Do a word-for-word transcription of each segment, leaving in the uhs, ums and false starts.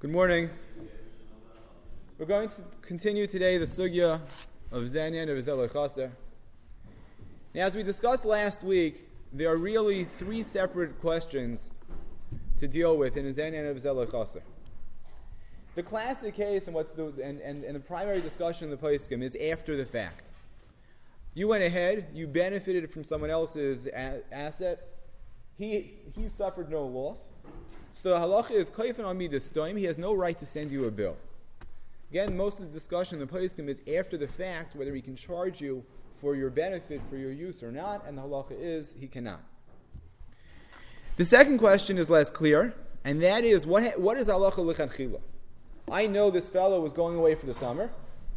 Good morning. We're going to continue today the sugya of Zanyan of Zelech Chaser. Now, as we discussed last week, there are really three separate questions to deal with in a Zanyan of Zelech Chaser. The classic case and what's the and, and, and the primary discussion in the Poskim is after the fact. You went ahead, you benefited from someone else's a- asset. He he suffered no loss. So the halacha is koyfen on me this time. He has no right to send you a bill. Again, most of the discussion in the poskim is after the fact, whether he can charge you for your benefit, for your use or not, and the halacha is he cannot. The second question is less clear, and that is what ha- what is halacha lechanchila? I know this fellow was going away for the summer.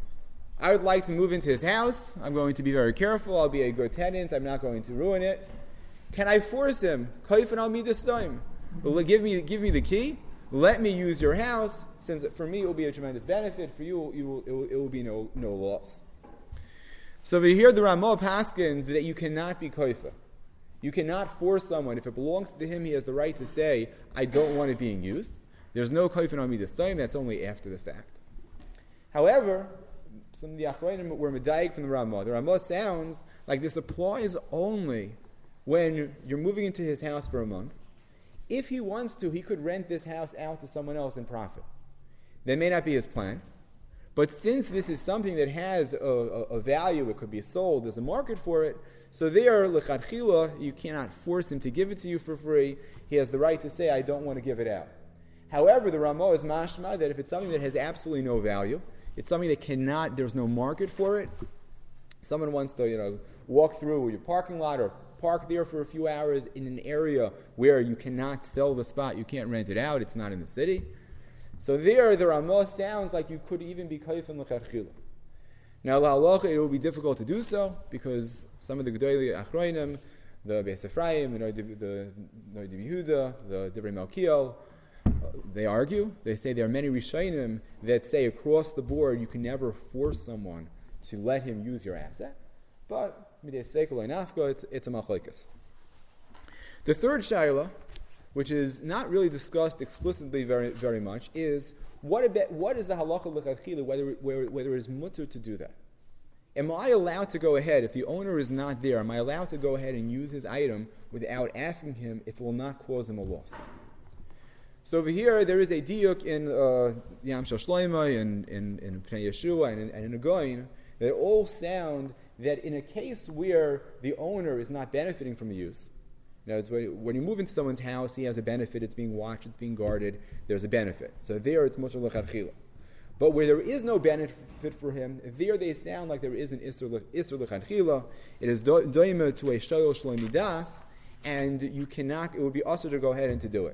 I would like to move into his house. I'm going to be very careful. I'll be a good tenant. I'm not going to ruin it. Can I force him? Koyfen on me this time. Well, give me, give me the key. Let me use your house, since for me it will be a tremendous benefit. For you, you will, it, will, it will be no, no loss. So over here, the Ramah paskins that you cannot be koifa. You cannot force someone. If it belongs to him, he has the right to say, I don't want it being used. There's no koifen on me this time. That's only after the fact. However, some of the Achronim were medayik from the Ramah. The Ramah sounds like this applies only when you're moving into his house for a month. If he wants to, he could rent this house out to someone else and profit. That may not be his plan. But since this is something that has a, a, a value, it could be sold, there's a market for it, so there, l'chadchila, you cannot force him to give it to you for free. He has the right to say, I don't want to give it out. However, the Ramah is mashma that if it's something that has absolutely no value, it's something that cannot, there's no market for it, someone wants to, you know, walk through your parking lot or park there for a few hours in an area where you cannot sell the spot, you can't rent it out, it's not in the city. So there, the Ramah sounds like you could even be koyfen l'chadchila. Now, la'alacha, it will be difficult to do so, because some of the Gedolei Achronim, the Beis Ephraim, the Noid Yehuda, the Divrei Malkiel, uh, they argue, they say there are many Rishonim that say across the board you can never force someone to let him use your asset, but it's, it's a machlokes. The third shaila, which is not really discussed explicitly very very much, is what about, what is the halacha l'chadchila, whether whether whether it is mutter to do that? Am I allowed to go ahead, if the owner is not there, am I allowed to go ahead and use his item without asking him if it will not cause him a loss? So over here, there is a diuk in uh, Yam Shel Shloimeh, in in in Pnei Yeshua, and in, and in a Goyin, that all sound that in a case where the owner is not benefiting from the use, in other words, when you move into someone's house, he has a benefit, it's being watched, it's being guarded, there's a benefit. So there it's mutter l'chadchila. But where there is no benefit for him, there they sound like there is an isur l'chadchila. It is doima to a shayol shloi midas, and you cannot, it would be usher to go ahead and to do it.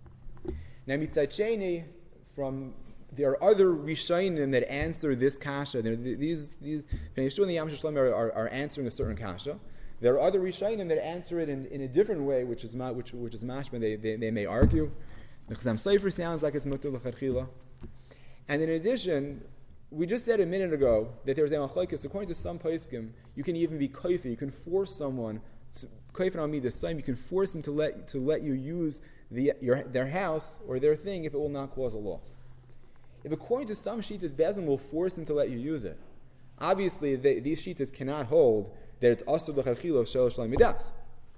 Now, mitzad sheni, from there are other Rishonim that answer this kasha. There, these these Pnei Yeshua and the Yam Shel Shloimeh are, are, are answering a certain kasha. There are other Rishonim that answer it in, in a different way, which is ma, which which is mashma. They, they they may argue. The Chazam Sofer sounds like it's mutter l'chadchila. And in addition, we just said a minute ago that there's a machlokes. According to some poskim, you can even be koifa. You can force someone to koifa on me this time. You can force them to let to let you use the your their house or their thing if it will not cause a loss. If according to some shitas, Bezin will force him to let you use it, obviously they, these shitas cannot hold that it's asur l'chadchila shel shloi midas.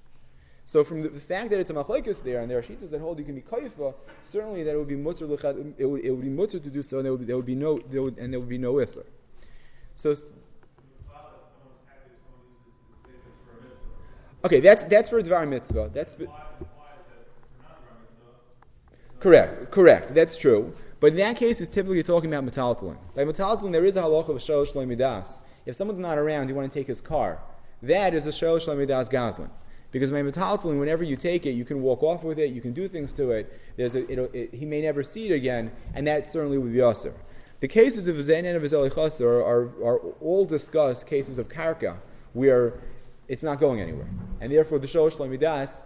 So from the, the fact that it's a machlokes there, and there are shitas that hold you can be koifa, certainly that it would be mutter l'chad, it would it would be mutter to do so, and there would be, there would be no there would, and there would be no isur. So okay, that's that's for dvar mitzvah. That's correct. Correct. That's true. But in that case, it's typically talking about metaltalin. By metaltalin, there is a halacha of shel shloi midas. If someone's not around, you want to take his car. That is a shel shloi midas gazlan. Because by metaltalin, whenever you take it, you can walk off with it, you can do things to it. There's a, it, it, he may never see it again, and that certainly would be asur. The cases of Zayin and Zelech Chaser are, are, are all discussed cases of karka, where it's not going anywhere. And therefore, the shel shloi midas.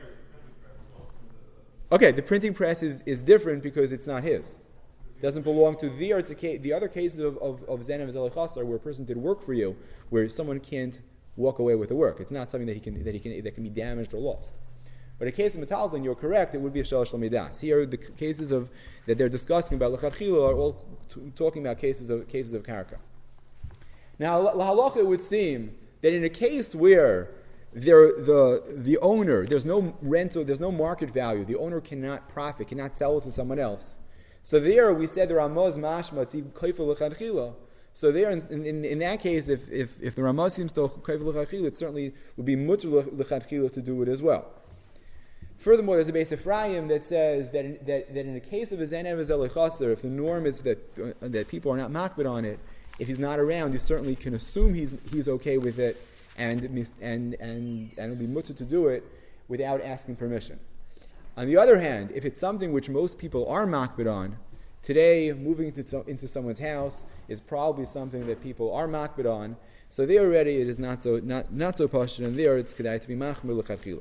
Okay, the printing press is, is different because it's not his. It doesn't belong to the it's a case, the other cases of of, of Zen and Zelech Chaser where a person did work for you, where someone can't walk away with the work. It's not something that he can that he can that can be damaged or lost. But in the case of metalton, you're correct, it would be a shalosh l'midas. Here, the cases of that they're discussing about l'chadchila are all t- talking about cases of cases of karka. Now, l'halacha, it would seem that in a case where there, the the owner, there's no rental, there's no market value, the owner cannot profit, cannot sell it to someone else. So there, we said the Ramaz mashma ti koifel l'chadchila. So there, in, in, in that case, if if, if the Ramaz seems to koifel l'chadchila, it certainly would be mutter l'chadchila to do it as well. Furthermore, there's a base of Ephraim that says that in, that, that in the case of a zenev ezel chaser, if the norm is that uh, that people are not makbid on it, if he's not around, you certainly can assume he's he's okay with it, and and and and it'll be mutter to do it without asking permission. On the other hand, if it's something which most people are makbid on, today moving into, into someone's house is probably something that people are makbid on. So there already it is not so not not so pashut, and there it's kedai to be machmir l'chadchila.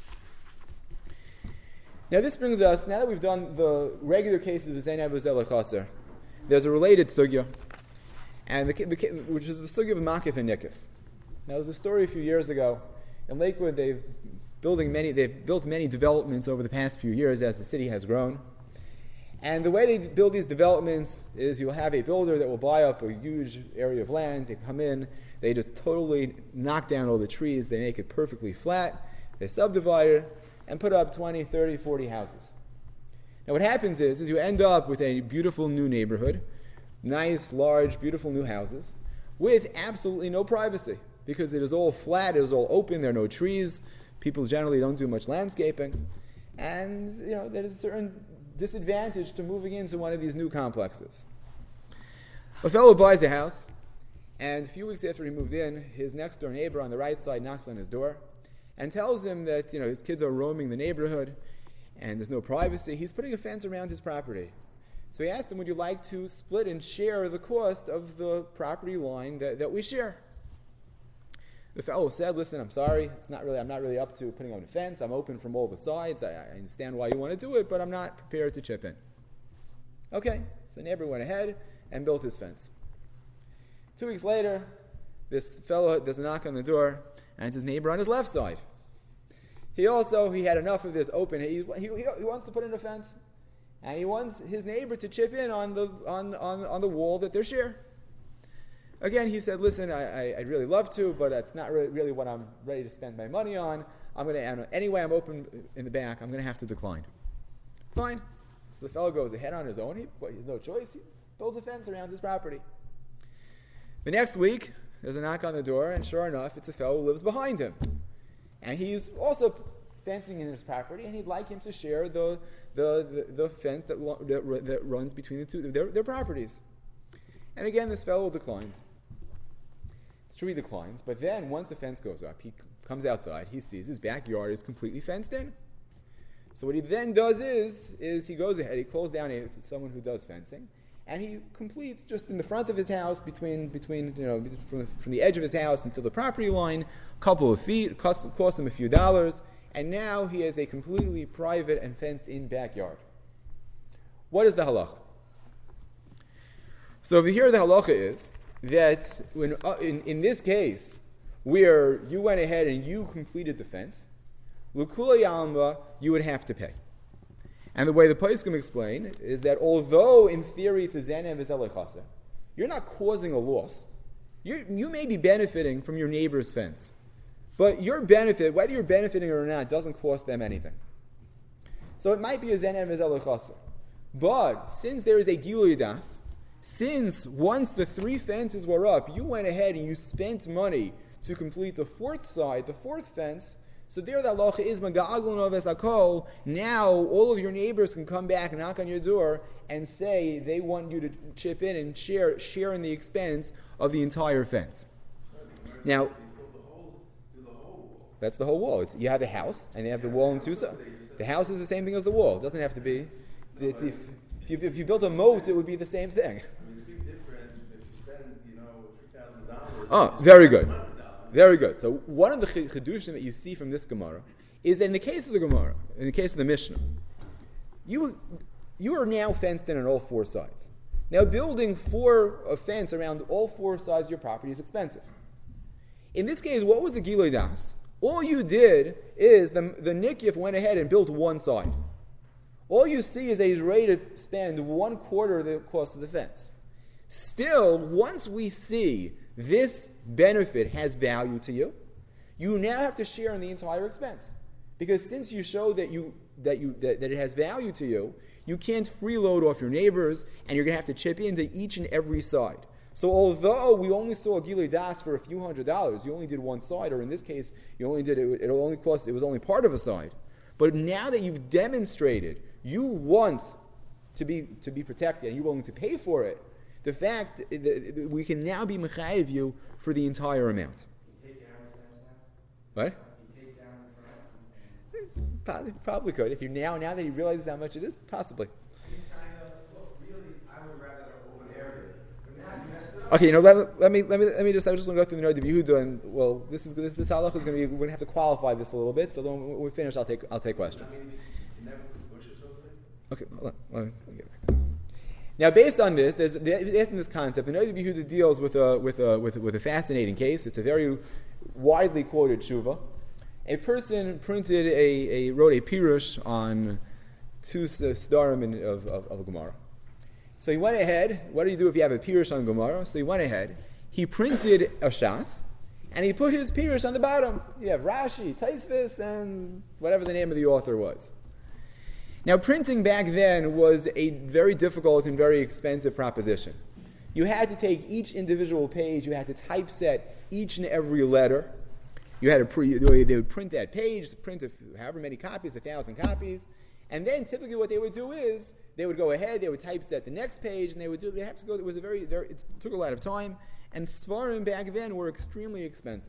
Now this brings us, now that we've done the regular cases of zenev ezel chaser, there's a related sugya, and the, the, which is the sugya of makif and nikif. Now there's a story a few years ago in Lakewood. They've building many, they've built many developments over the past few years as the city has grown. And the way they build these developments is you'll have a builder that will buy up a huge area of land. They come in, they just totally knock down all the trees, they make it perfectly flat, they subdivide it, and put up twenty, thirty, forty houses. Now what happens is, is you end up with a beautiful new neighborhood, nice, large, beautiful new houses, with absolutely no privacy, because it is all flat, it is all open, there are no trees, people generally don't do much landscaping, and you know there's a certain disadvantage to moving into one of these new complexes. A fellow buys a house, and a few weeks after he moved in, his next door neighbor on the right side knocks on his door, and tells him that you know his kids are roaming the neighborhood and there's no privacy. He's putting a fence around his property. So he asked him, would you like to split and share the cost of the property line that, that we share? The fellow said, listen, I'm sorry, it's not really, I'm not really up to putting on a fence. I'm open from all the sides. I, I understand why you want to do it, but I'm not prepared to chip in. Okay, so the neighbor went ahead and built his fence. Two weeks later, this fellow, there's a knock on the door, and it's his neighbor on his left side. He also, he had enough of this open. He, he, he wants to put in a fence, and he wants his neighbor to chip in on the on, on, on the wall that they're share. Again, he said, listen, I, I, I'd really love to, but that's not really, really what I'm ready to spend my money on. I'm going to, anyway, I'm open in the back. I'm going to have to decline. Fine. So the fellow goes ahead on his own. He, well, he has no choice. He builds a fence around his property. The next week, there's a knock on the door, and sure enough, it's a fellow who lives behind him. And he's also fencing in his property, and he'd like him to share the the, the, the fence that, that, that runs between the two their, their properties. And again, this fellow declines. It's true he declines, but then once the fence goes up, he comes outside, he sees his backyard is completely fenced in. So what he then does is, is he goes ahead, he calls down a, someone who does fencing, and he completes just in the front of his house, between, between you know, from, from the edge of his house until the property line, a couple of feet, cost, cost him a few dollars, and now he has a completely private and fenced-in backyard. What is the halacha? So over here the halacha is that when, uh, in, in this case, where you went ahead and you completed the fence, l'kula yalma, you would have to pay. And the way the Poskim explain is that although in theory it's a zenev ezel chaser, you're not causing a loss. You're, you may be benefiting from your neighbor's fence, but your benefit, whether you're benefiting or not, doesn't cost them anything. So it might be a zenev ezel chaser, but since there is a gilui das, since once the three fences were up, you went ahead and you spent money to complete the fourth side, the fourth fence. So there the halacha is maga'aglun oves hakol. Now all of your neighbors can come back and knock on your door and say they want you to chip in and share share in the expense of the entire fence. Now, that's the whole wall. It's, you have the house and you have the wall and two sides. The house is the same thing as the wall. It doesn't have to be. It's, if, if, you, if you built a moat, it would be the same thing. Oh, very good. Very good. So one of the chidushim that you see from this Gemara is that in the case of the Gemara, in the case of the Mishnah, you you are now fenced in on all four sides. Now building four a fence around all four sides of your property is expensive. In this case, what was the Gilui Das? All you did is the, the Nikyif went ahead and built one side. All you see is that he's ready to spend one quarter of the cost of the fence. Still, once we see this benefit has value to you, you now have to share in the entire expense. Because since you show that you that you that, that it has value to you, you can't freeload off your neighbors, and you're going to have to chip into each and every side. So although we only saw a Gilui Das for a few hundred dollars, you only did one side, or in this case, you only did it. It only cost. It was only part of a side. But now that you've demonstrated you want to be to be protected, and you're willing to pay for it, the fact that we can now be mechayev you for the entire amount. Can you take down his fence now? What? Can you take down the front? Probably, probably could. If you now now that he realizes how much it is, possibly. You kind of, well, really, I would rather an open area. But now you messed it up. Okay, you know, let, let me let me let me just I just want to go through the Noda B'Yehuda, and well, this is this this halach is going to be we're going to have to qualify this a little bit. So then when we finish, I'll take I'll take questions. I mean, you never put bushes over it? Okay, hold on. Let me, let me get back to it. Now, based on this, there's based on this concept, the Noda B'Yehuda deals with a with a with a, with a fascinating case. It's a very widely quoted tshuva. A person printed a, a wrote a pirush on two starim in, of, of, of a Gemara. So he went ahead. What do you do if you have a pirush on Gemara? So he went ahead. He printed a shas, and he put his pirush on the bottom. You have Rashi, Taisvis, and whatever the name of the author was. Now, printing back then was a very difficult and very expensive proposition. You had to take each individual page. You had to typeset each and every letter. You had to pre, they would print that page, print a few, however many copies, a thousand copies, and then typically what they would do is they would go ahead, they would typeset the next page, and they would do. They have to go. It was a very, very it took a lot of time, and svarim back then were extremely expensive.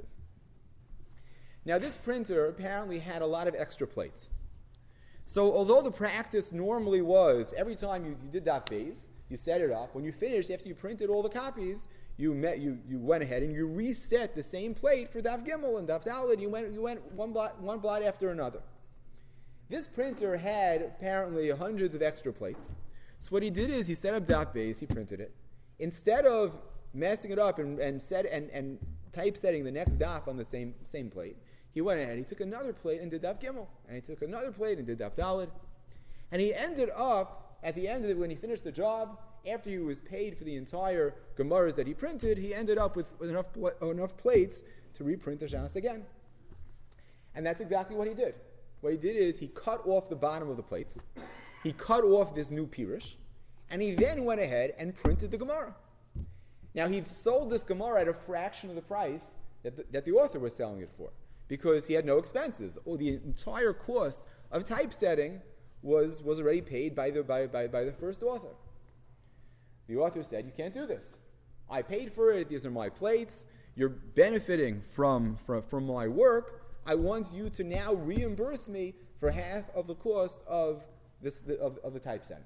Now, this printer apparently had a lot of extra plates. So, although the practice normally was every time you, you did daf beis, you set it up. When you finished, after you printed all the copies, you met you you went ahead and you reset the same plate for daf gimel and daf daled. You went you went one blot one blot after another. This printer had apparently hundreds of extra plates. So what he did is he set up daf beis, he printed it. Instead of messing it up and and set and, and typesetting the next daf on the same same plate, he went ahead, he took another plate and did daf gimel, and he took another plate and did daf daled, and he ended up at the end of it when he finished the job. After he was paid for the entire Gemaras that he printed, he ended up with, with enough pl- enough plates to reprint the Shas again. And that's exactly what he did. What he did is he cut off the bottom of the plates, he cut off this new pirush, and he then went ahead and printed the Gemara. Now he sold this Gemara at a fraction of the price that the, that the author was selling it for, because he had no expenses. Oh, the entire cost of typesetting was, was already paid by the by, by, by the first author. The author said, you can't do this. I paid for it. These are my plates. You're benefiting from, from, from my work. I want you to now reimburse me for half of the cost of, this, the, of, of the typesetting.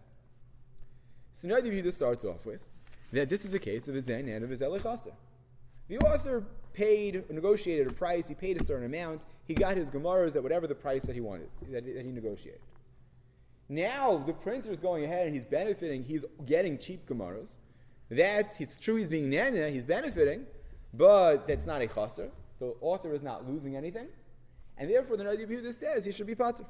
So now the Yehuda starts off with that this is a case of a zen and of a zelechasa. The author paid, negotiated a price. He paid a certain amount. He got his Gemaras at whatever the price that he wanted, that, that he negotiated. Now the printer is going ahead and he's benefiting. He's getting cheap Gemaras. That's it's true. He's being nana. He's benefiting, but that's not a chaser. The author is not losing anything, and therefore the Noda B'Yehuda says he should be patur.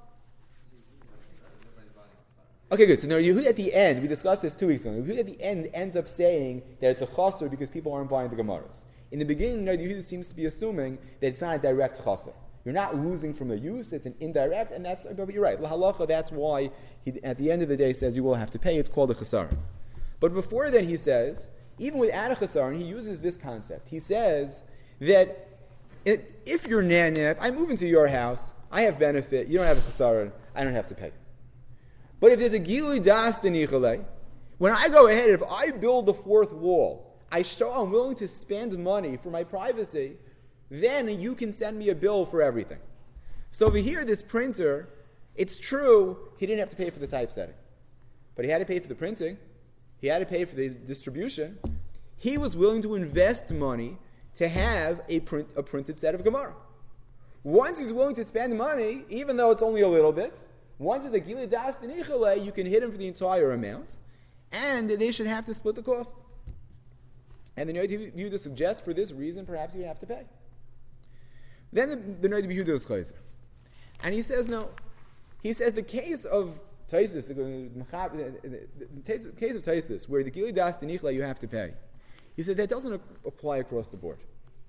Okay, good. So now Yehuda at the end, we discussed this two weeks ago. Yehuda at the end ends up saying that it's a chaser because people aren't buying the Gemaras. In the beginning, Noda B'Yehuda seems to be assuming that it's not a direct chaser. You're not losing from the use, it's an indirect, and that's, but you're right. L'halacha, that's why he, at the end of the day, says you will have to pay. It's called a chesaron. But before then, he says, even without a chesaron, he uses this concept. He says that it, if you're nana, if I move into your house, I have benefit, you don't have a chesaron, I don't have to pay. But if there's a gilui das denichale, when I go ahead, if I build the fourth wall, I show I'm willing to spend money for my privacy, then you can send me a bill for everything. So over here, this printer, it's true, he didn't have to pay for the typesetting. But he had to pay for the printing. He had to pay for the distribution. He was willing to invest money to have a print, a printed set of Gemara. Once he's willing to spend money, even though it's only a little bit, once it's a gilui das denichale, you can hit him for the entire amount, and they should have to split the cost. And the Noda B'Yehuda suggests for this reason, perhaps you have to pay. Then the, the Noda B'Yehuda is chayzer. And he says, no. He says the case of Taisus, the, the, the, the, the case of Taisus, where the Gili Das Denichla you have to pay, he said that doesn't apply across the board.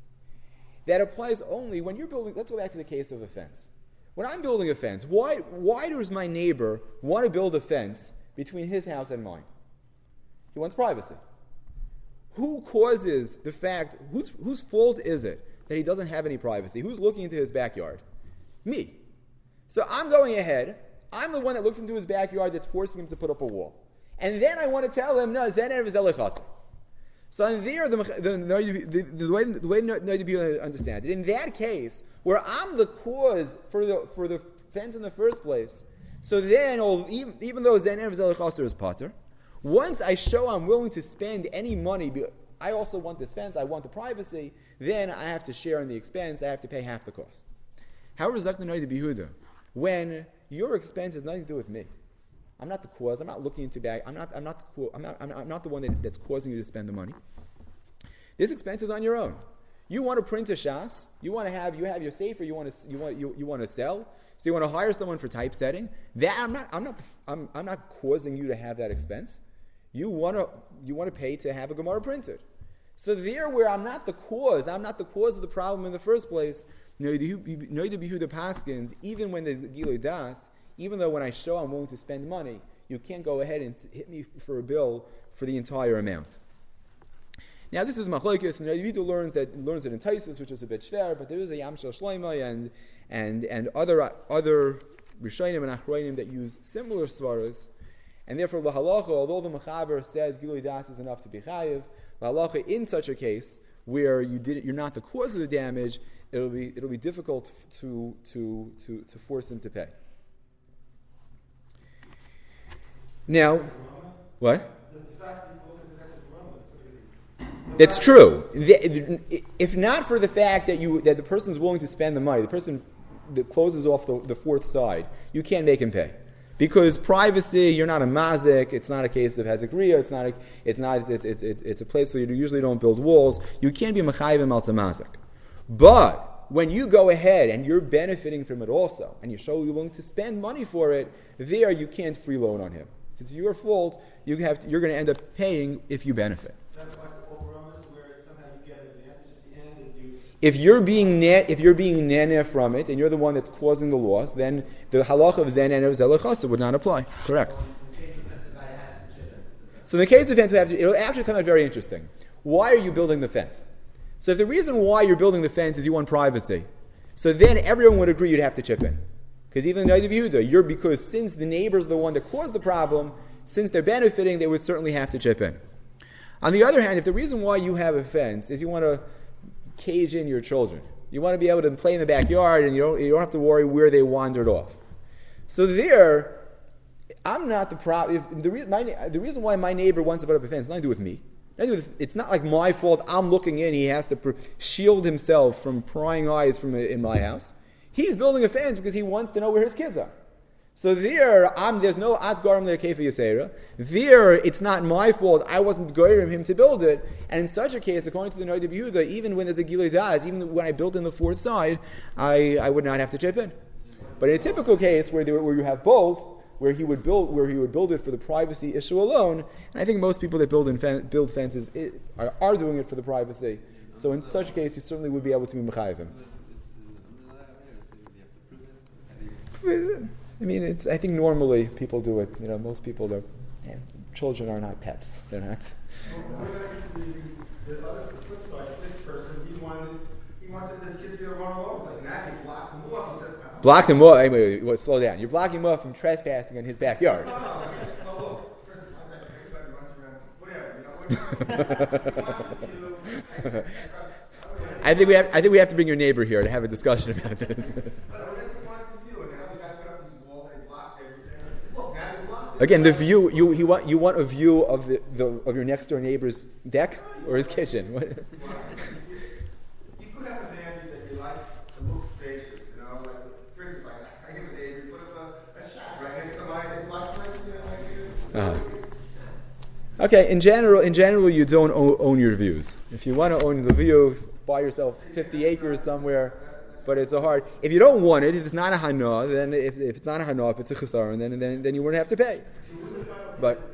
That applies only when you're building, let's go back to the case of a fence. When I'm building a fence, why, why does my neighbor want to build a fence between his house and mine? He wants privacy. Who causes the fact, whose, whose fault is it that he doesn't have any privacy? Who's looking into his backyard? Me. So I'm going ahead. I'm the one that looks into his backyard that's forcing him to put up a wall. And then I want to tell him, no, Zenev is Elichasa. So in there, the, the, the, the way the way Noda understand it, in that case, where I'm the cause for the for the fence in the first place, so then even, even though Zenev is Elichasa is Pater, once I show I'm willing to spend any money, I also want this fence, I want the privacy, then I have to share in the expense, I have to pay half the cost. However, Zakna Noda B'Yehuda, when your expense has nothing to do with me, I'm not the cause. I'm not looking into bag. I'm not. I'm not. The, I'm not. I'm not, I'm not the one that, that's causing you to spend the money. This expense is on your own. You want to print a shas. You want to have. You have your safer. You want to. You want. You, you want to sell. So you want to hire someone for typesetting. That I'm not. I'm not. I'm. I'm not causing you to have that expense. You want to. You want to pay to have a Gemara printed. So there, where I'm not the cause. I'm not the cause of the problem in the first place. Noda B'Yehuda paskins, even when there's Gilui Das, even though when I show I'm willing to spend money, you can't go ahead and hit me for a bill for the entire amount. Now this is Machlokes, and Noda B'Yehuda learns that learns it in Taisus, which is a bit shver, but there is a Yam Shel Shloimeh and and and other other Rishonim and Achronim that use similar svaras, and therefore the halacha, although the Mechaber says Gilui Das is enough to be chayiv, the halacha in such a case where you did you're not the cause of the damage, it'll be it'll be difficult to to to to force him to pay. Now, what? That's true. If not for the fact that you that the person's willing to spend the money, the person that closes off the, the fourth side, you can't make him pay. Because privacy, you're not a mazik. It's not a case of hazakriya. It's not. A, it's not. It, it, it, it's a place where you usually don't build walls. You can't be mechayivim al mazik. But when you go ahead and you're benefiting from it also, and you show you're willing to spend money for it, there you can't free loan on him. If it's your fault, you have to, you're going to end up paying if you benefit. If you're being ne- if you're being nene from it, and you're the one that's causing the loss, then the halacha of zen and of zelachasa would not apply. Correct. So in the case of fence, it'll actually come out very interesting. Why are you building the fence? So if the reason why you're building the fence is you want privacy, so then everyone would agree you'd have to chip in. Because even in Noda B'Yehuda, you're because since the neighbor's the one that caused the problem, since they're benefiting, they would certainly have to chip in. On the other hand, if the reason why you have a fence is you want to cage in your children, you want to be able to play in the backyard, and you don't you don't have to worry where they wandered off. So there, I'm not the problem. The, re- the reason why my neighbor wants to put up a fence has nothing to do with me. It's not like my fault. I'm looking in. He has to pr- shield himself from prying eyes from in my house. He's building a fence because he wants to know where his kids are. So there, I'm, there's no atgarim le'kefa yisera. There, it's not my fault. I wasn't goyrim him to build it. And in such a case, according to the Noda B'Yehuda, even when there's a gilui das, even when I built in the fourth side, I, I would not have to chip in. But in a typical case where there, where you have both, where he would build where he would build it for the privacy issue alone, and I think most people that build in fen- build fences it, are, are doing it for the privacy. So in such a case, you certainly would be able to be mechayiv him. I mean, it's. I think normally people do it. You know, most people do. Yeah, children are not pets. They're not. Well, the, the other flip side, this person, he wanted, he wants this kid to be able to run all over the place. Now he blocked him off. He says, blocked him off. Wait, wait, wait, slow down. You're blocking him off from trespassing in his backyard. No, no, no. Well, look, first, everybody runs around, whatever. You know, what, I think we have. I think we have to bring your neighbor here to have a discussion about this. Again, the view you you want you want a view of the, the of your next door neighbor's deck or his kitchen. What? You could have a neighbor that you like to look spacious, you know, like for instance, like I give a neighbor, put up a, a shack right next to my block space, you know, like. Uh-huh. Okay, in general, in general, you don't own, own your views. If you want to own the view, buy yourself fifty acres somewhere. But it's a hard. If you don't want it, if it's not a hana, then if, if it's not a hana, if it's a chesaron, then then then you wouldn't have to pay. But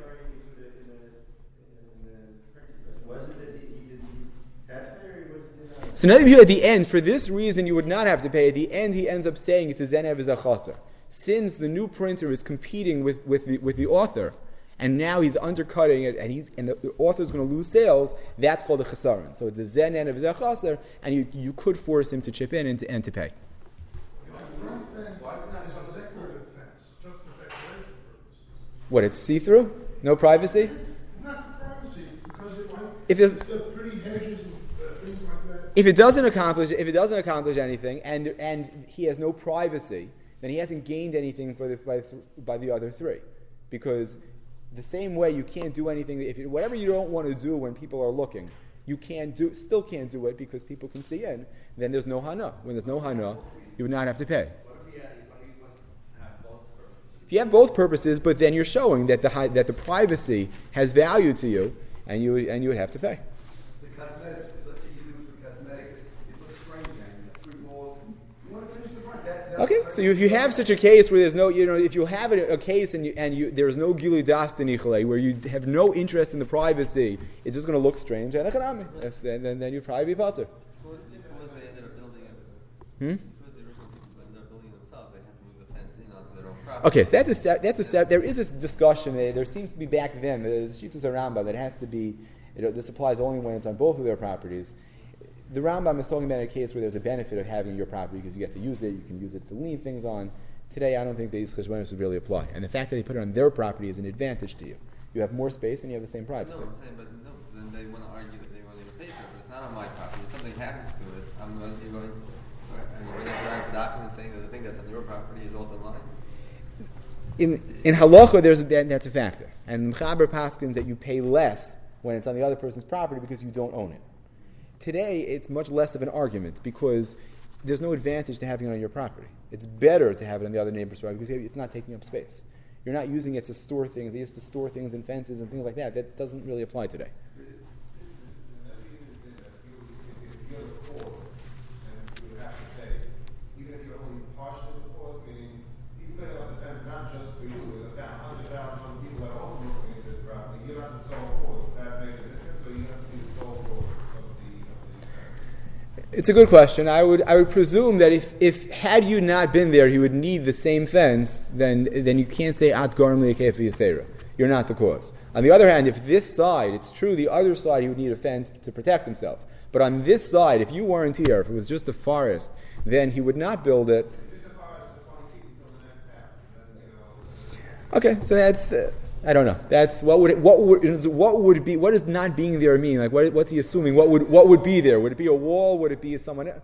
so now at the end, for this reason, you would not have to pay. At the end, he ends up saying it to zenev is a chaser. Since the new printer is competing with, with the with the author, and now he's undercutting it, and he's and the, the author is going to lose sales. That's called a chesaron. So it's a zenev is a chaser, and you you could force him to chip in and to, and to pay. What, it's see-through? No privacy? It's not for privacy, it's because it might, If there's, the pretty hedges and uh, things like that. if it doesn't accomplish, if it doesn't accomplish anything, and and he has no privacy, then he hasn't gained anything for the, by, by the other three, because the same way you can't do anything. If you, whatever you don't want to do when people are looking, you can't do, still can't do it because people can see in. Then there's no hana. When there's no hana, you would not have to pay. If you have both purposes, but then you're showing that the high, that the privacy has value to you, and you and you would have to pay. The cosmetics, let's say you do it for cosmetics, it looks strange, man. You have three balls, and you want to finish the run. That, that Okay, so if you have such a case where there's no, you know, if you have a, a case and you, and you, there's no gili das denichale, where you have no interest in the privacy, it's just going to look strange and economic. If, then, then then you'd probably be potter. Well, if it was they ended up building it, Hmm? if it was the original people that ended up building it themselves, they had to move the fence in onto their own property. Okay, so that's a step, that's a step. There is this discussion. There, there seems to be back then. There's Shitas Rambam that has to be. You know, this applies only when it's on both of their properties. The Rambam is talking about a case where there's a benefit of having your property because you get to use it. You can use it to lean things on. Today, I don't think these cheshbonos would really apply. And the fact that they put it on their property is an advantage to you. You have more space and you have the same privacy. No, I'm saying, but no, then they want to argue that they want to pay for it, but it's not on my property. If something happens to it, I'm going, you're going, and you're going to write a document saying that the thing that's on your property is also mine. In in halacha, there's a, that, that's a factor. And Mechaber paskins that you pay less when it's on the other person's property because you don't own it. Today, it's much less of an argument because there's no advantage to having it on your property. It's better to have it on the other neighbor's property because it's not taking up space. You're not using it to store things. They used to store things in fences and things like that. That doesn't really apply today. Even if you're only partially the cause, meaning he's putting on the fence not just for you, there's a hundred thousand other people that are also looking into this property. You're not the sole cause. That makes a difference, so you have to be the sole cause of the, of the fence. It's a good question. I would I would presume that if, if had you not been there, he would need the same fence. Then then you can't say at garim li'akefi yasera. You're not the cause. On the other hand, if this side, it's true, the other side he would need a fence to protect himself. But on this side, if you weren't here, if it was just a forest, then he would not build it. Okay, so that's the, I don't know. That's what would it, what would what would be what does not being there mean? Like what, what's he assuming? What would what would be there? Would it be a wall? Would it be someone else?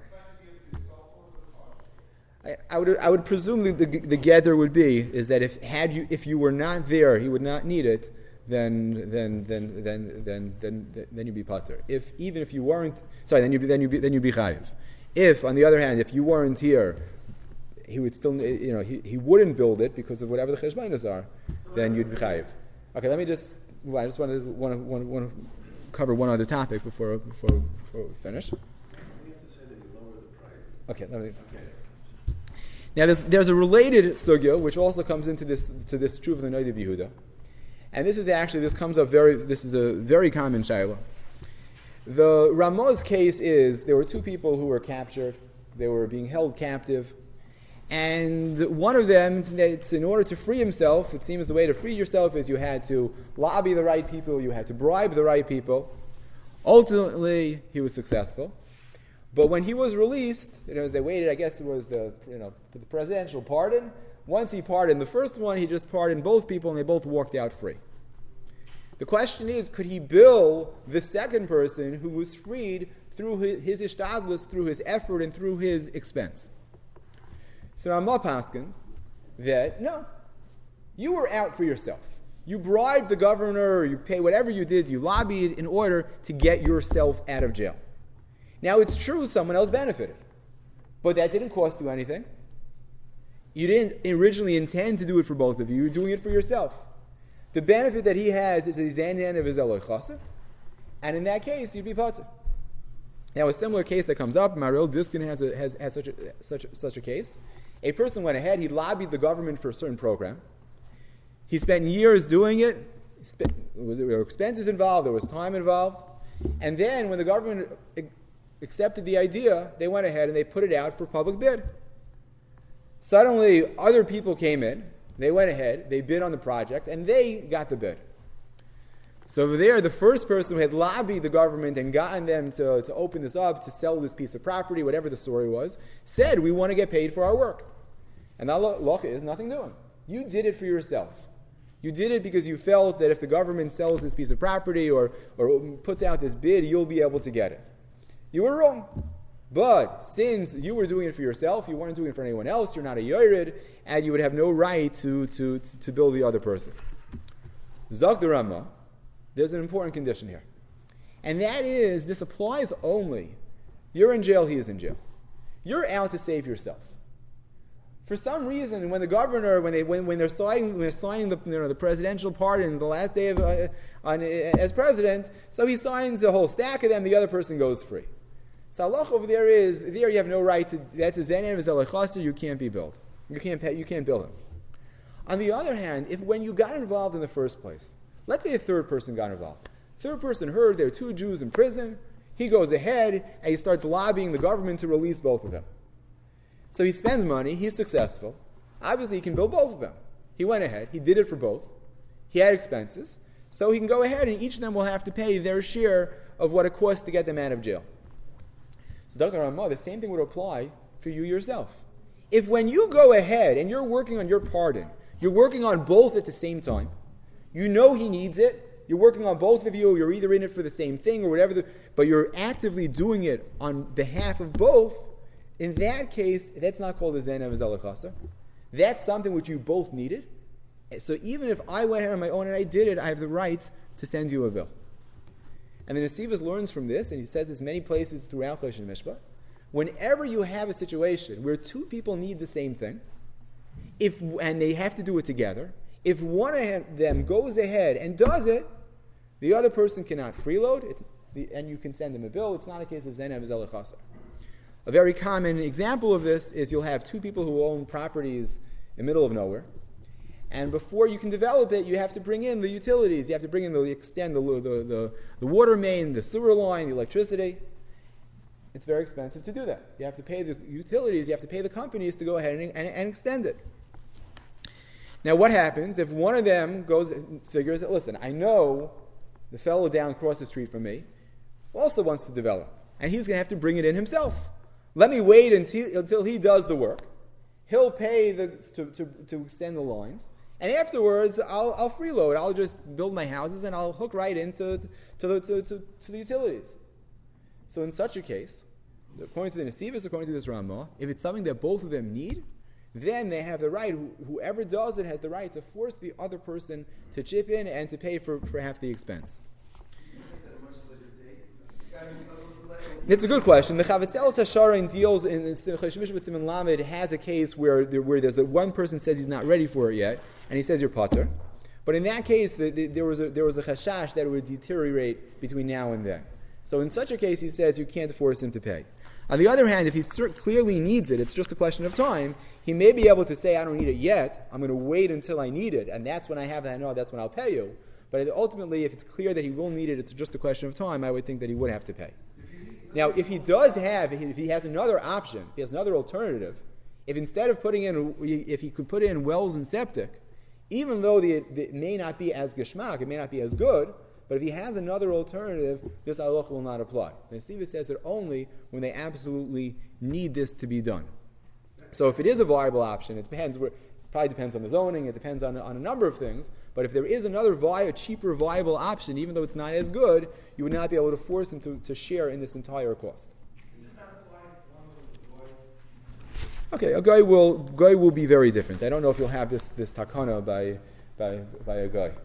I, I would I would presume the the, the gather would be is that if had you if you were not there, he would not need it. Then then then then then then then you'd be pater. If even if you weren't sorry, then you then you then you'd be chayiv. If on the other hand, if you weren't here, he would still you know he, he wouldn't build it because of whatever the cheshbonos are. Then you'd be chayiv. Okay, let me just well, I just want to want to want to, want to cover one other topic before before before we finish. You have to say that you lower the price. Okay, let me. Now there's there's a related sugya which also comes into this to this truth of the Noda B'Yehuda, and this is actually this comes up very this is a very common shayla. The Ramah's case is there were two people who were captured, they were being held captive, and one of them, it's in order to free himself, it seems the way to free yourself is you had to lobby the right people, you had to bribe the right people. Ultimately, he was successful. But when he was released, you know, they waited, I guess it was the, you know, for the presidential pardon. Once he pardoned the first one, he just pardoned both people and they both walked out free. The question is, could he bill the second person who was freed through his, his ishtadlus, through his effort and through his expense? So Ramah paskins that, no, you were out for yourself. You bribed the governor, or you pay whatever you did, you lobbied in order to get yourself out of jail. Now, it's true someone else benefited, but that didn't cost you anything. You didn't originally intend to do it for both of you. You were doing it for yourself. The benefit that he has is a zanyan of his eloy chassid, and in that case, you'd be pater. Now, a similar case that comes up, Maharil Diskin has, a, has, has such, a, such, a, such a case. A person went ahead, he lobbied the government for a certain program. He spent years doing it. Spent, was, there were expenses involved, there was time involved. And then when the government accepted the idea, they went ahead and they put it out for public bid. Suddenly, other people came in, they went ahead, they bid on the project, and they got the bid. So over there, the first person who had lobbied the government and gotten them to, to open this up, to sell this piece of property, whatever the story was, said, we want to get paid for our work. And that law is nothing doing. You did it for yourself. You did it because you felt that if the government sells this piece of property or, or puts out this bid, you'll be able to get it. You were wrong. But since you were doing it for yourself, you weren't doing it for anyone else, you're not a yored, and you would have no right to, to, to, to bill the other person. Zak the Rama, there's an important condition here. And that is, this applies only, you're in jail, he is in jail. You're out to save yourself. For some reason, when the governor, when they when, when they're signing when they're signing the you know, the presidential pardon the last day of uh, on, uh, as president, so he signs a whole stack of them. The other person goes free. So Allah over there is there. You have no right to. That's a zenem v'zelech chaser. You can't be billed. You can't pay. You can't bill him. On the other hand, if when you got involved in the first place, let's say a third person got involved. Third person heard there are two Jews in prison. He goes ahead and he starts lobbying the government to release both of them. So he spends money, he's successful. Obviously, he can bill both of them. He went ahead, he did it for both. He had expenses. So he can go ahead and each of them will have to pay their share of what it costs to get them out of jail. So Doctor Ramah, the same thing would apply for you yourself. If when you go ahead and you're working on your pardon, you're working on both at the same time, you know he needs it, you're working on both of you, you're either in it for the same thing or whatever, the, but you're actively doing it on behalf of both, in that case, that's not called a zena v'zelech chaser. That's something which you both needed. So even if I went ahead on my own and I did it, I have the right to send you a bill. And the Nesivos learns from this, and he says this many places throughout Choshen Mishpah. Whenever you have a situation where two people need the same thing, if and they have to do it together, if one of them goes ahead and does it, the other person cannot freeload, it, the, and you can send them a bill. It's not a case of zena v'zelech chaser. A very common example of this is you'll have two people who own properties in the middle of nowhere, and before you can develop it, you have to bring in the utilities. You have to bring in the extend the the, the, the water main, the sewer line, the electricity. It's very expensive to do that. You have to pay the utilities. You have to pay the companies to go ahead and, and, and extend it. Now, what happens if one of them goes and figures that, listen, I know the fellow down across the street from me also wants to develop, and he's going to have to bring it in himself. Let me wait until, until he does the work. He'll pay the, to, to, to extend the lines. And afterwards, I'll, I'll freeload. I'll just build my houses and I'll hook right into to the, to, to, to the utilities. So in such a case, according to the Nesivos, according to this Ramah, if it's something that both of them need, then they have the right, whoever does it has the right to force the other person to chip in and to pay for, for half the expense. It's a good question. The Chavetzelos Hasharin deals in Choshen Mishpah Siman Lamed has a case where there, where there's a, one person says he's not ready for it yet, and he says you're patur. But in that case, the, the, there was a, there was a chashash that it would deteriorate between now and then. So in such a case, he says you can't force him to pay. On the other hand, if he clearly needs it, it's just a question of time. He may be able to say, I don't need it yet. I'm going to wait until I need it, and that's when I have it. I know that's when I'll pay you. But ultimately, if it's clear that he will need it, it's just a question of time. I would think that he would have to pay. Now, if he does have, if he has another option, if he has another alternative, if instead of putting in, if he could put in wells and septic, even though the, the, it may not be as geschmack, it may not be as good, but if he has another alternative, this halacha will not apply. The Nesivos says it only when they absolutely need this to be done. So if it is a viable option, it depends where. Probably depends on the zoning, it depends on, on a number of things, but if there is another vi- a cheaper viable option, even though it's not as good, you would not be able to force him to, to share in this entire cost. Okay, a guy will guy will be very different. I don't know if you'll have this, this takana by, by, by a guy.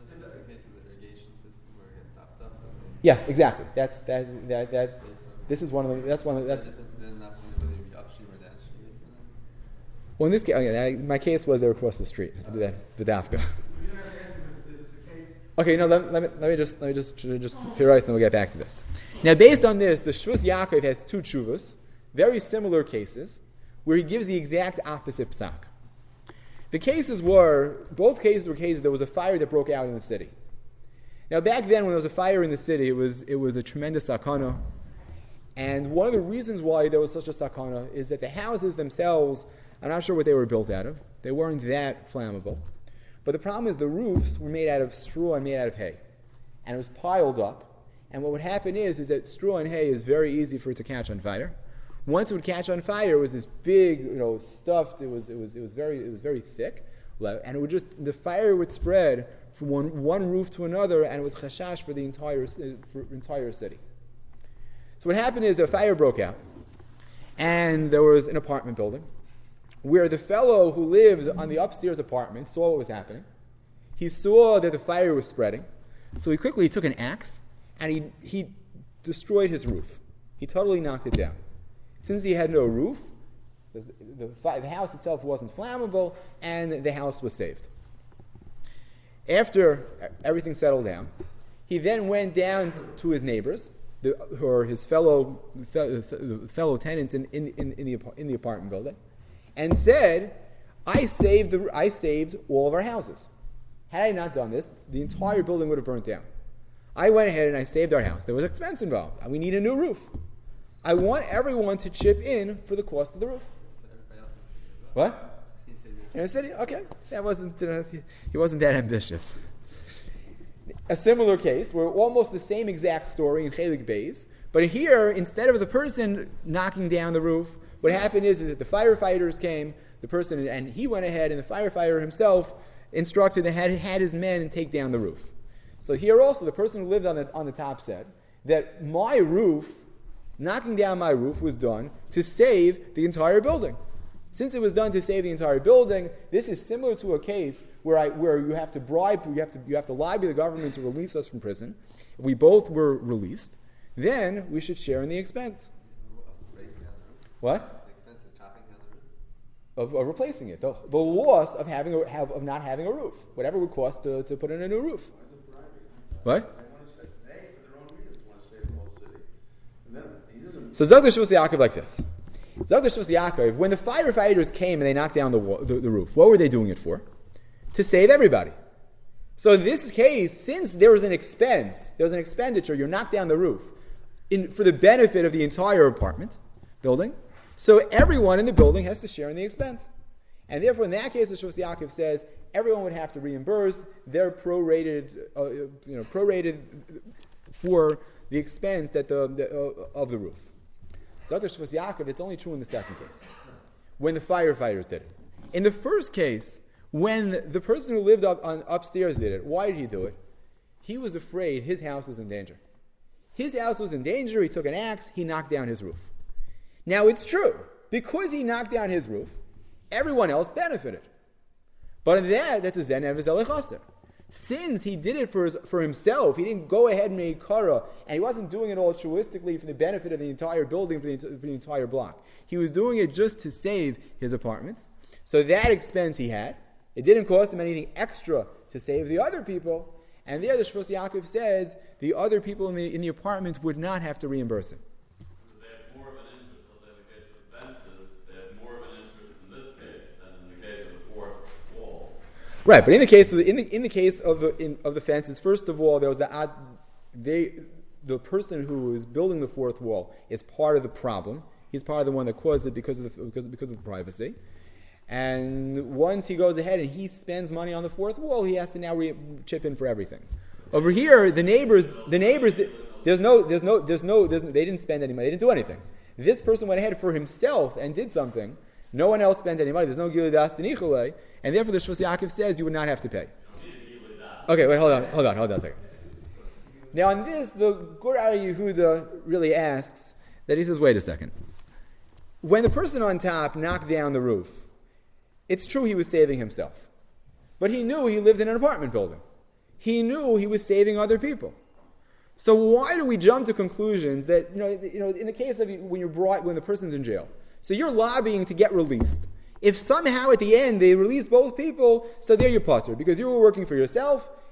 Yeah, exactly. That's that that that. This is one of the. That's one of the, that's. Well, in this case, okay, my case was they were across the street. I did that, the Dafka. Okay, no, let, let, me, let me just let me just just theorize, and then we'll get back to this. Now, based on this, the Shvus Yaakov has two tshuvos, very similar cases, where he gives the exact opposite psak. The cases were, both cases were cases there was a fire that broke out in the city. Now, back then, when there was a fire in the city, it was it was a tremendous sakana, and one of the reasons why there was such a sakana is that the houses themselves, I'm not sure what they were built out of. They weren't that flammable. But the problem is the roofs were made out of straw and made out of hay. And it was piled up. And what would happen is, is that straw and hay is very easy for it to catch on fire. Once it would catch on fire, it was this big, you know, stuffed, it was it was it was very it was very thick. And it would just the fire would spread from one, one roof to another, and it was chashash for the entire for entire city. So what happened is a fire broke out, and there was an apartment building where the fellow who lived on the upstairs apartment saw what was happening. He saw that the fire was spreading, so he quickly took an axe and he, he destroyed his roof. He totally knocked it down. Since he had no roof, the, the, the house itself wasn't flammable, and the house was saved. After everything settled down, he then went down to his neighbors, the, or his fellow, fellow tenants in, in, in, in, the, in the apartment building, and said, I saved the, I saved all of our houses. Had I not done this, the entire building would have burnt down. I went ahead and I saved our house. There was expense involved. We need a new roof. I want everyone to chip in for the cost of the roof. What? In the city? Okay. That wasn't, uh, he wasn't that ambitious. A similar case, where almost the same exact story in Chelik Beis, but here, instead of the person knocking down the roof, what happened is, is that the firefighters came, the person, and he went ahead, and the firefighter himself instructed and had, had his men take down the roof. So here also, the person who lived on the, on the top said that my roof, knocking down my roof, was done to save the entire building. Since it was done to save the entire building, this is similar to a case where I, where you have to bribe, you have to, you have to lobby the government to release us from prison. If we both were released, then we should share in the expense. What? The expense of chopping down the roof? Of, of replacing it. The, the loss of having a, have, of not having a roof. Whatever it would cost to, to put in a new roof. What? They want to say, they, for their own reasons, want to save the whole city. And then he doesn't. So Zog the Shvus Yaakov like this. Zog the Shvus Yaakov, when the firefighters came and they knocked down the, wall, the, the roof, what were they doing it for? To save everybody. So in this case, since there was an expense, there was an expenditure, you knocked down the roof in, for the benefit of the entire apartment building, so everyone in the building has to share in the expense. And therefore, in that case, the Shvus Yaakov says everyone would have to reimburse their prorated, uh, you know, prorated for the expense that the, the uh, of the roof. Zog the Shvus Yaakov, it's only true in the second case, when the firefighters did it. In the first case, when the person who lived up on upstairs did it, why did he do it? He was afraid his house was in danger. His house was in danger. He took an axe. He knocked down his roof. Now, it's true. Because he knocked down his roof, everyone else benefited. But in that, that's a zen evizel chaser. Since he did it for, his, for himself, he didn't go ahead and make kara, and he wasn't doing it altruistically for the benefit of the entire building, for the, for the entire block. He was doing it just to save his apartment. So that expense he had, it didn't cost him anything extra to save the other people. And there, the Shvus Yaakov says the other people in the in the apartment would not have to reimburse him. They have more of an interest, in the case of the fences, they have more of an interest in this case than in the case of the fourth wall. Right, but in the case of the in the in the case of the in, of the fences, first of all, there was the ad, they the person who is building the fourth wall is part of the problem. He's part of the one that caused it because of the because because of the privacy. And once he goes ahead and he spends money on the fourth wall, he has to now re- chip in for everything. Over here, the neighbors, the neighbors, there's no, there's no, there's no, there's no, they didn't spend any money. They didn't do anything. This person went ahead for himself and did something. No one else spent any money. There's no giludas d'nichulei, and therefore the Shvus Yaakov says you would not have to pay. Okay, wait, hold on, hold on, hold on a second. Now on this, the Gur Aryeh Yehuda really asks that he says, wait a second. When the person on top knocked down the roof, it's true he was saving himself. But he knew he lived in an apartment building. He knew he was saving other people. So why do we jump to conclusions that, you know, you know in the case of when you're brought, when the person's in jail, so you're lobbying to get released. If somehow at the end they release both people, so there you're potter, because you were working for yourself,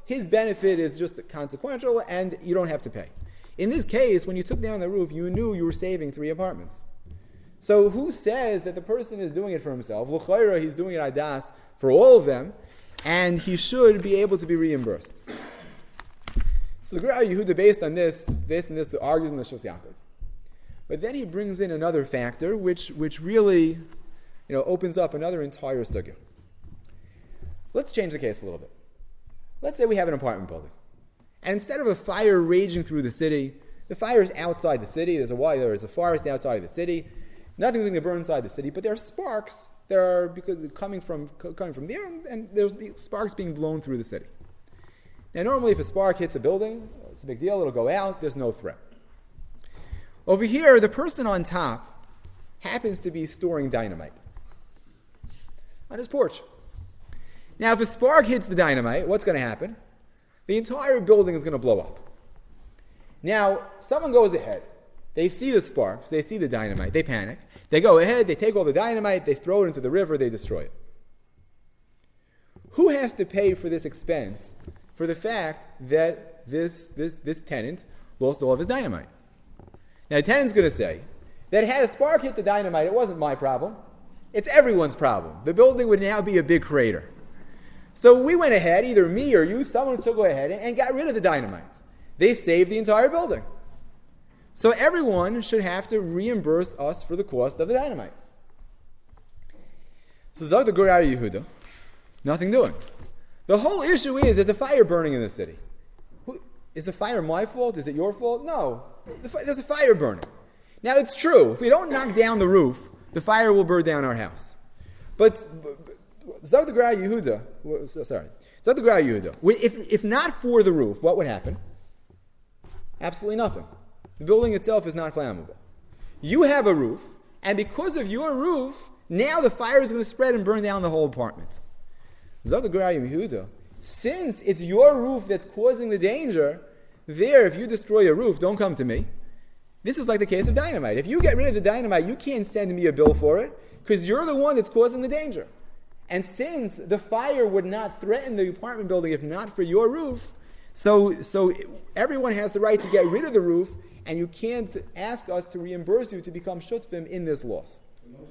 his benefit is just consequential, and you don't have to pay. In this case, when you took down the roof, you knew you were saving three apartments. So who says that the person is doing it for himself? L'chayra, he's doing it adas for all of them, and he should be able to be reimbursed. So the Gra Yehuda, based on this, based on this, argues in the Shos Yaakov. But then he brings in another factor, which which really, you know, opens up another entire sugya. Let's change the case a little bit. Let's say we have an apartment building, and instead of a fire raging through the city, the fire is outside the city. There's a there is a forest outside of the city. Nothing's going to burn inside the city, but there are sparks that are because coming from coming from there, and there's sparks being blown through the city. Now, normally, if a spark hits a building, it's a big deal. It'll go out. There's no threat. Over here, the person on top happens to be storing dynamite on his porch. Now, if a spark hits the dynamite, what's going to happen? The entire building is going to blow up. Now, someone goes ahead. They see the sparks. They see the dynamite. They panic. They go ahead. They take all the dynamite. They throw it into the river. They destroy it. Who has to pay for this expense for the fact that this, this, this tenant lost all of his dynamite? Now, the tenant's going to say that had a spark hit the dynamite, it wasn't my problem. It's everyone's problem. The building would now be a big crater. So we went ahead, either me or you, someone took ahead and got rid of the dynamite. They saved the entire building. So everyone should have to reimburse us for the cost of the dynamite. So Zog the Gur Yehuda, nothing doing. The whole issue is there's a fire burning in the city. Who, is the fire my fault? Is it your fault? No. The fi- there's a fire burning. Now it's true. If we don't knock down the roof, the fire will burn down our house. But Zog the Gur Yehuda, sorry, Zog the Gur Yehuda, if, if not for the roof, what would happen? Absolutely nothing. The building itself is not flammable. You have a roof, and because of your roof, now the fire is going to spread and burn down the whole apartment. Zog the Gur Yehuda, since it's your roof that's causing the danger, there, if you destroy a roof, don't come to me. This is like the case of dynamite. If you get rid of the dynamite, you can't send me a bill for it, because you're the one that's causing the danger. And since the fire would not threaten the apartment building if not for your roof, so, so everyone has the right to get rid of the roof, and you can't ask us to reimburse you to become shutfim in this loss.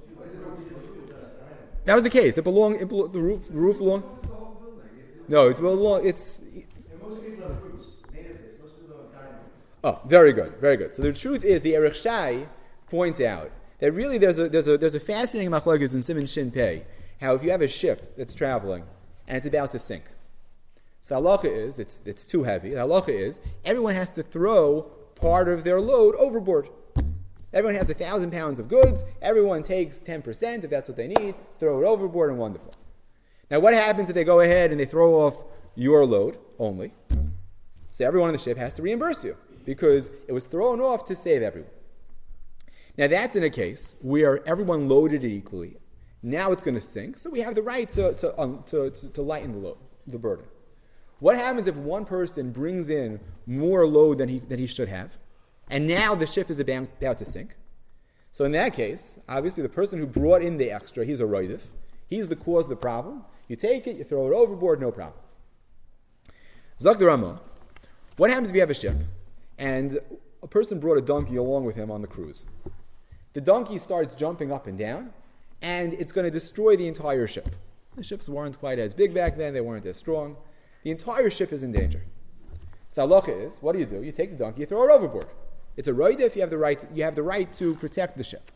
That was the case. It belonged. It belonged the roof. The roof belonged. No, it belonged. It's. Most people have roofs made of this. Most people don't have dynamite. Oh, very good, very good. So the truth is, the Erech Shai points out that really there's a there's a there's a fascinating machlokes in Siman Shin Pei, how if you have a ship that's traveling and it's about to sink, so the halacha is it's it's too heavy. The halacha is everyone has to throw part of their load overboard. Everyone has a thousand pounds of goods. Everyone takes ten percent if that's what they need. Throw it overboard and wonderful. Now, what happens if they go ahead and they throw off your load only? So everyone on the ship has to reimburse you because it was thrown off to save everyone. Now, that's in a case where everyone loaded it equally. Now it's going to sink, so we have the right to to, um, to, to, to lighten the load, the burden. What happens if one person brings in more load than he than he should have, and now the ship is about, about to sink? So in that case, obviously the person who brought in the extra, he's a roidif. He's the cause of the problem. You take it, you throw it overboard, no problem. Zok the Rama, what happens if you have a ship and a person brought a donkey along with him on the cruise? The donkey starts jumping up and down, and it's going to destroy the entire ship. The ships weren't quite as big back then, they weren't as strong. The entire ship is in danger. So halacha is, what do you do? You take the donkey, you throw it overboard. It's a roidif, you have the right, you have the right to protect the ship.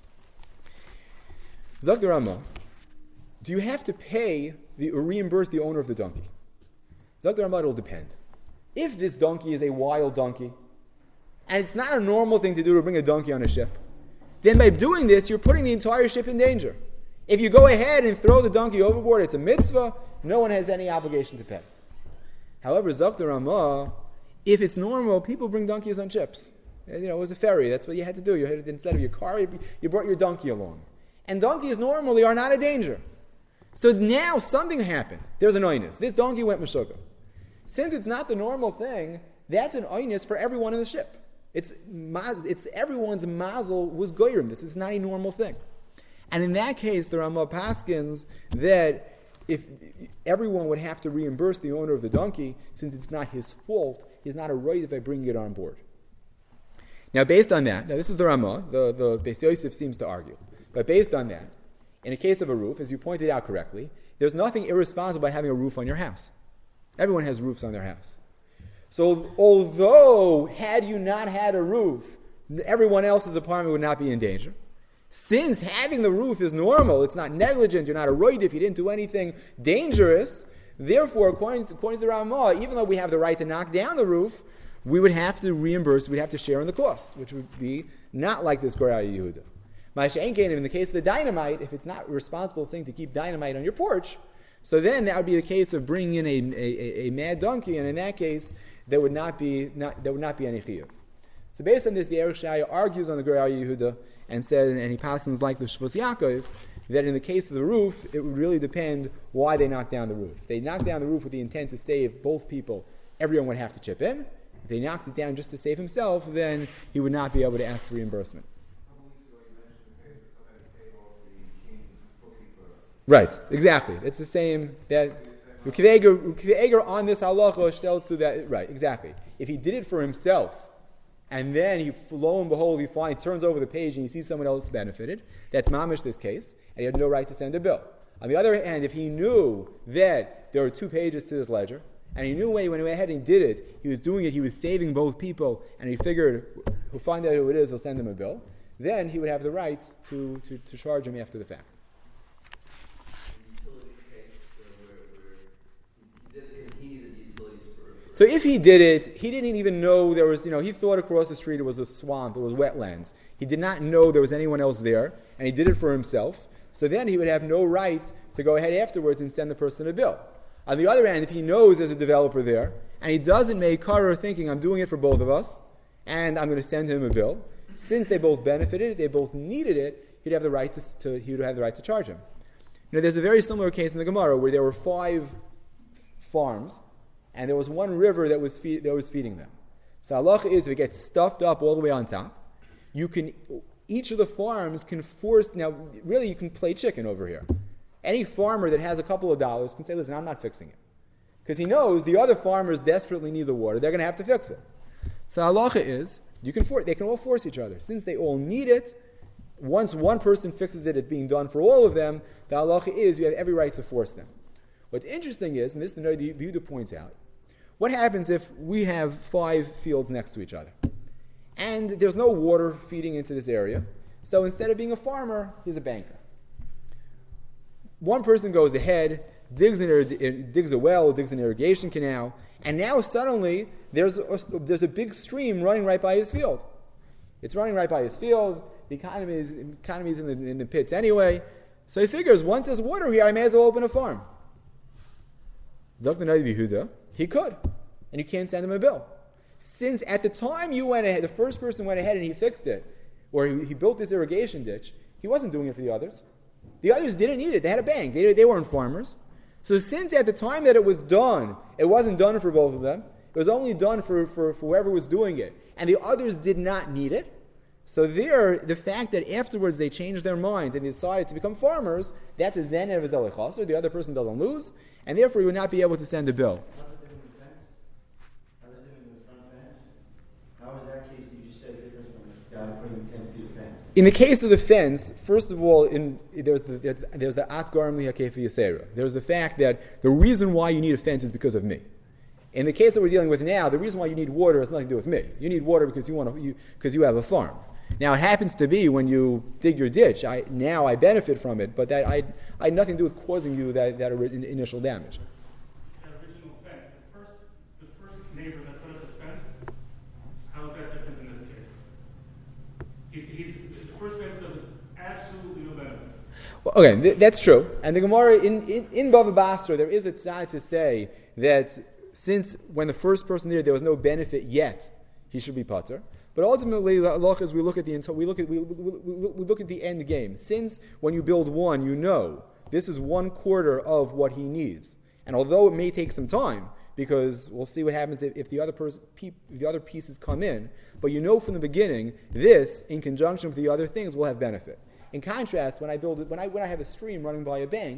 Zok the Rama, do you have to pay the, or reimburse the owner of the donkey? Zok the Rama, it will depend. If this donkey is a wild donkey, and it's not a normal thing to do to bring a donkey on a ship, then by doing this, you're putting the entire ship in danger. If you go ahead and throw the donkey overboard, it's a mitzvah, no one has any obligation to pay. However, Zok the Rama, if it's normal, people bring donkeys on ships. You know, it was a ferry, that's what you had to do. You had to, instead of your car, you brought your donkey along. And donkeys normally are not a danger. So now something happened. There's an oinus. This donkey went meshugah. Since it's not the normal thing, that's an oinus for everyone in the ship. It's it's everyone's mazel was goyrim. This is not a normal thing. And in that case, the Rama paskins that if everyone would have to reimburse the owner of the donkey, since it's not his fault, he's not a right if I bring it on board. Now, based on that, now this is the Ramah, the, the Beis Yosef seems to argue, but based on that, in a case of a roof, as you pointed out correctly, there's nothing irresponsible about having a roof on your house. Everyone has roofs on their house. So, although, had you not had a roof, everyone else's apartment would not be in danger. Since having the roof is normal, it's not negligent, you're not a roid if you didn't do anything dangerous, therefore, according to, according to the Ramah, even though we have the right to knock down the roof, we would have to reimburse, we'd have to share in the cost, which would be not like this Goraya Yehuda. Ma'ashe'enkein, in the case of the dynamite, if it's not a responsible thing to keep dynamite on your porch, so then that would be the case of bringing in a, a, a, a mad donkey, and in that case, there would not be not, there would not be any chiyuv. So based on this, the Erech Shaya argues on the Goraya Yehuda and says, and he passes like the Shvus Yaakov, that in the case of the roof, it would really depend why they knocked down the roof. If they knocked down the roof with the intent to save both people, everyone would have to chip in. If they knocked it down just to save himself, then he would not be able to ask for reimbursement. Right, exactly. It's the same. That Eger on this halacha tells to that. Right, exactly. If he did it for himself, and then he, lo and behold, he finds, turns over the page and he sees someone else benefited, that's mamish this case, and he had no right to send a bill. On the other hand, if he knew that there were two pages to this ledger, and he knew when he went ahead and did it, he was doing it, he was saving both people, and he figured, he'll find out who it is, he'll send him a bill, then he would have the right to, to, to charge him after the fact. So if he did it, he didn't even know there was, you know, he thought across the street it was a swamp, it was wetlands. He did not know there was anyone else there, and he did it for himself. So then he would have no right to go ahead afterwards and send the person a bill. On the other hand, if he knows there's a developer there, and he doesn't make karar thinking, I'm doing it for both of us, and I'm going to send him a bill, since they both benefited, they both needed it, he'd have the right to, to he would have the right to charge him. You know, there's a very similar case in the Gemara where there were five farms, and there was one river that was feed, that was feeding them. So halacha is, if it gets stuffed up all the way on top, you can, each of the farms can force, now really you can play chicken over here. Any farmer that has a couple of dollars can say, listen, I'm not fixing it. Because he knows the other farmers desperately need the water, they're going to have to fix it. So halacha is, you can for, they can all force each other. Since they all need it, once one person fixes it, it's being done for all of them, the halacha is, you have every right to force them. What's interesting is, and this the Noda Yehuda points out, what happens if we have five fields next to each other? And there's no water feeding into this area, so instead of being a farmer, he's a banker. One person goes ahead, digs, an, digs a well, digs an irrigation canal, and now suddenly there's a, there's a big stream running right by his field. It's running right by his field, the economy is, economy is in, the, in the pits anyway, so he figures, once there's water here, I may as well open a farm. Zok the Noda Yehuda, he could, and you can't send him a bill. Since at the time you went ahead, the first person went ahead and he fixed it, or he, he built this irrigation ditch, he wasn't doing it for the others. The others didn't need it. They had a bank. They, they weren't farmers. So since at the time that it was done, it wasn't done for both of them, it was only done for, for, for whoever was doing it, and the others did not need it, so there, the fact that afterwards they changed their minds and they decided to become farmers, that's a zen of a zelechasser, the other person doesn't lose, and therefore he would not be able to send a bill. How's it different with the fence? How's it different with the front fence? How is that case that you just said different from the guy putting ten feet of fence? In the case of the fence, first of all, in, there's the there's the at garam li hakefa yasera. There's the fact that the reason why you need a fence is because of me. In the case that we're dealing with now, the reason why you need water has nothing to do with me. You need water because you want to, you, because you have a farm. Now it happens to be when you dig your ditch, I, now I benefit from it, but that I, I had nothing to do with causing you that, that initial damage. That original fence, the first, the first neighbor that put up this fence, how is that different in this case? He's, he's, the first fence does absolutely no benefit. Well, okay, th- that's true. And the Gemara in, in, in Bava Basra, there is a tzad to say that since when the first person did it, there was no benefit yet, he should be pater. But ultimately, the halach is we look at the we look at we, we, we, we look at the end game. Since when you build one, you know this is one quarter of what he needs, and although it may take some time, because we'll see what happens if, if the other pers- pe- if the other pieces come in, but you know from the beginning this, in conjunction with the other things, will have benefit. In contrast, when I build it, when I when I have a stream running by a bank,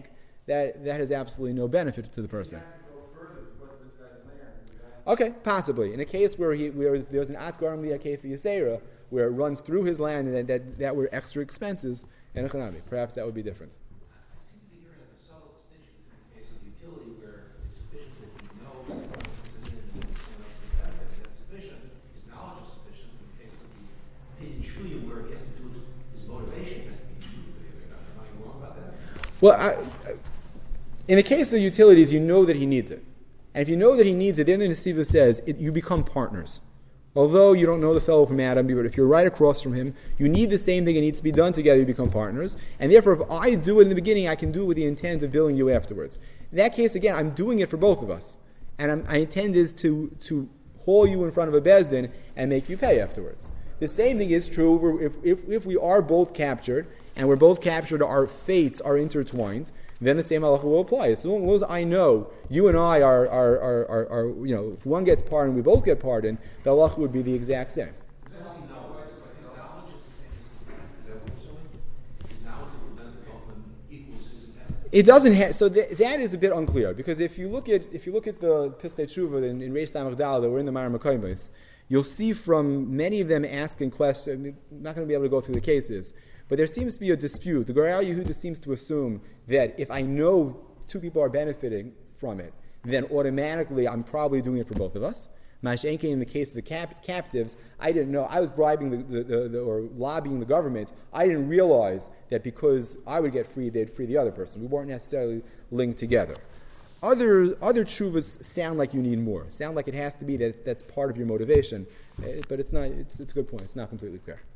that, that has absolutely no benefit to the person. You have to go further because of this guy's land. The guy- Okay, possibly. In a case where he where there's an atgar li'akefi yisera, where it runs through his land and that, that, that were extra expenses, and perhaps that would be different. I seem to be hearing a subtle distinction between the case of utility where it's sufficient that he knows that it's in the someone else's benefit, and that's sufficient, his knowledge is sufficient. In the case of the hidden trillion where it has to do with his motivation, has to be true. Am I wrong about that? Well, I, in the case of utilities, you know that he needs it. And if you know that he needs it, then the Nesiva says it, you become partners. Although you don't know the fellow from Adam, but if you're right across from him, you need the same thing, it needs to be done together, you become partners. And therefore, if I do it in the beginning, I can do it with the intent of billing you afterwards. In that case, again, I'm doing it for both of us. And I'm, I intend is to, to haul you in front of a bezdin and make you pay afterwards. The same thing is true if, if, if we are both captured, and we're both captured, our fates are intertwined, then the same halacha will apply. So long as I know you and I are, are, are, are, are, you know, if one gets pardoned, we both get pardoned, the halacha would be the exact same. His knowledge is the same as his benefit. Is that what we're saying? His knowledge of the benefit often equals his benefit. It doesn't have, so th- that is a bit unclear, because if you look at if you look at the Pistei Tshuva in, in Reish Samach Dal that were in the Ma'ar Mekaymis, you'll see from many of them asking questions. I'm not going to be able to go through the cases, but there seems to be a dispute. The Gorei Yehuda seems to assume that if I know two people are benefiting from it, then automatically I'm probably doing it for both of us. Mashenkin, in the case of the cap- captives, I didn't know. I was bribing the, the, the, the or lobbying the government. I didn't realize that because I would get free, they'd free the other person. We weren't necessarily linked together. Other other tshuvas sound like you need more. Sound like it has to be that that's part of your motivation, but it's not. It's it's a good point. It's not completely clear.